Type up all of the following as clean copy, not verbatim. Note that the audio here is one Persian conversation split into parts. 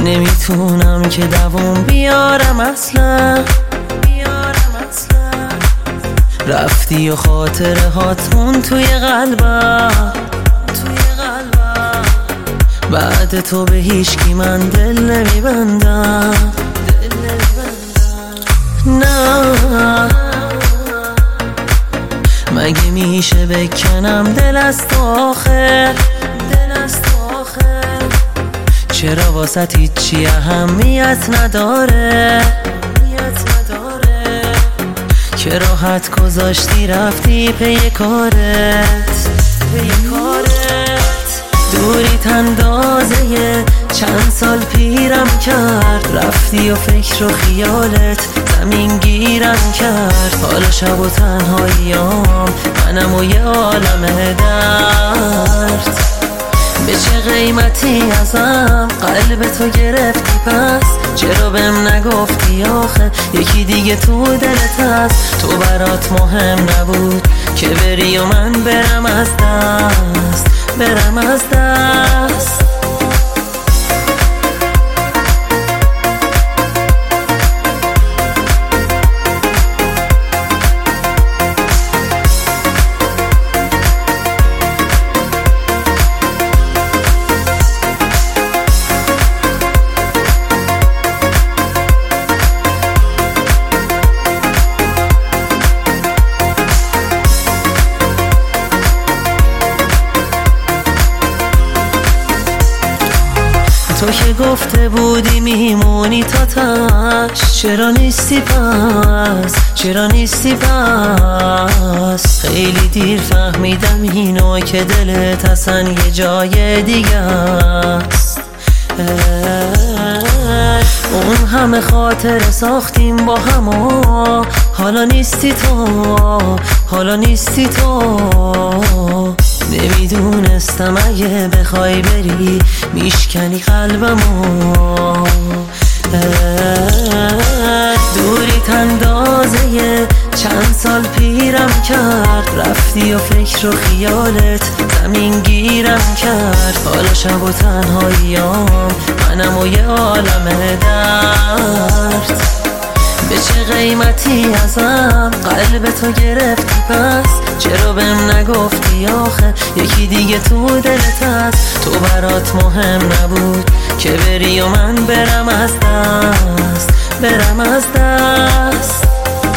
نمیتونم که دووم بیارم اصلا. رفتی و خاطره هاتمون توی قلبم. بعد تو به هیچکی من دل نمیبندم. نه مگه میشه بکنم دل از تو آخه؟ چرا واسه هیچی اهمیت نداره؟ که راحت گذاشتی رفتی پی کارت. دوریت اندازه چند سال پیرم کرد. رفتی و فکر و خیالت زمین گیرم کرد. حالا شب و تنهاییام منم و یه عالم درد. به چه قیمتی ازم قلب تو گرفتی پس؟ چرا بهم نگفتی آخه یکی دیگه تو دلت هست؟ تو برات مهم نبود که بری و من برم از دست. تو که گفته بودی میمونی تا تاش، چرا نیستی پس؟ خیلی دیر فهمیدم اینو که دلت اصلا یه جای دیگه است. اون همه خاطره ساختیم با هم و حالا نیستی تو. نمیدونستم اگه بخوای بری میشکنی قلبمو. دوریت اندازه چند سال پیرم کرد. رفتی و فکر و خیالت زمین گیرم کرد. حالا شب و تنهاییام منم و یه عالم درد. به چه قیمتی ازم قلب تو گرفتی پس؟ چرا بهم نگفتی آخه یکی دیگه تو دلت هست؟ تو برات مهم نبود که بری و من برم از دست.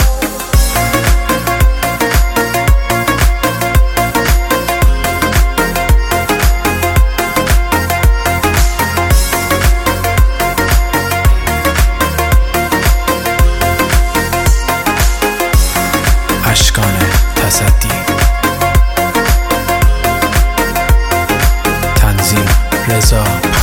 اشکان تصدی، تنظیم رضا